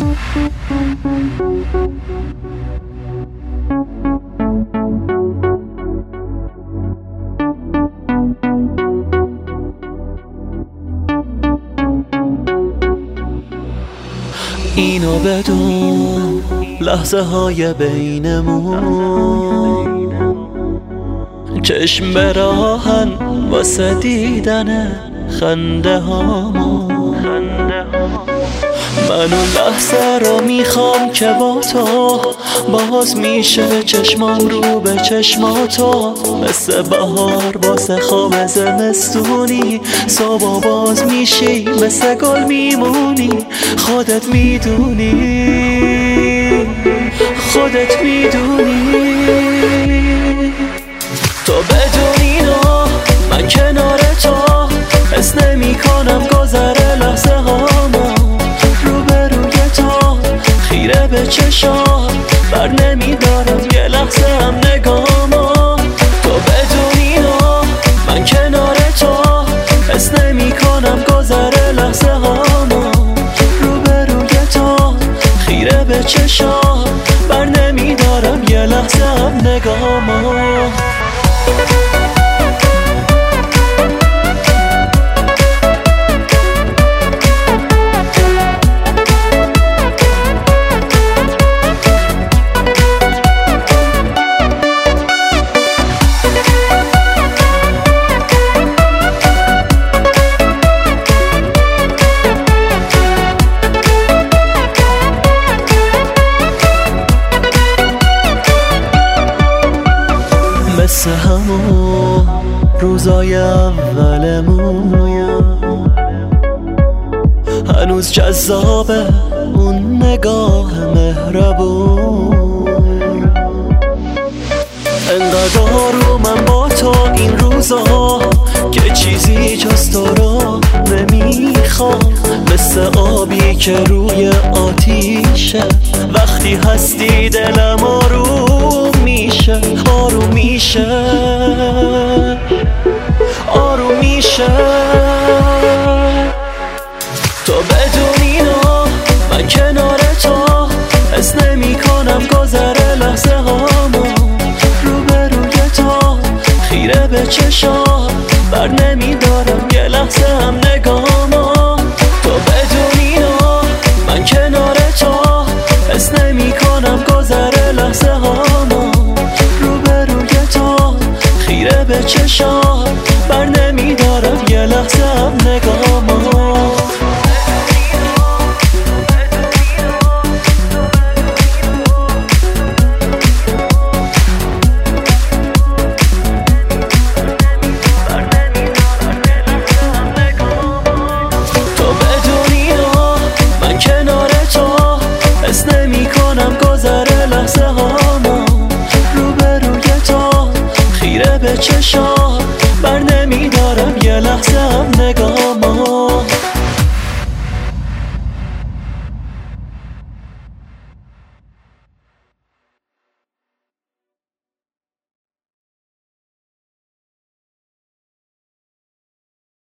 اینو بدون لحظه های بینمون چشم به راهن واسه دیدن خنده هامون. من اون لحظه رو میخوام که با تو باز میشه چشمام رو به چشماتو، مثل بهار واسه خواب زمستونی صبح باز میشی مثل گل میمونی. خودت میدونی تو بدون اینا من کنار تو حس نمی کنم گذر لحظه هامو. روبروی تو خیره به چشات بر نمی دارم یه لحظه هم نگامو. تو بدون اینا من کنار تو حس نمی کنم گذر لحظه هامو. روبروی تو خیره به چشات بر نمی دارم یه لحظه هم نگامو. مثل همون روزای اولمون هنوز جذابه اون نگاه مهربون. انقدر آرومم با تو این روزا که چیزی جز تو رو نمیخوام. مثل آبی که روی آتیشه وقتی هستی دلم آروم میشه. تو بدون اینا من کنار تو حس نمی کنم گذر لحظه هامو. روبروی تو خیره به چشات بر نمی دارم یه لحظه هم نگامو. تو بدون اینا من کنار تو حس نمی کنم گذر لحظه هامو. روبروی تو خیره به چشات بر نمی دارم یه لحظه هم نگامو. لحظه هامو روبروی تو خیره به چشام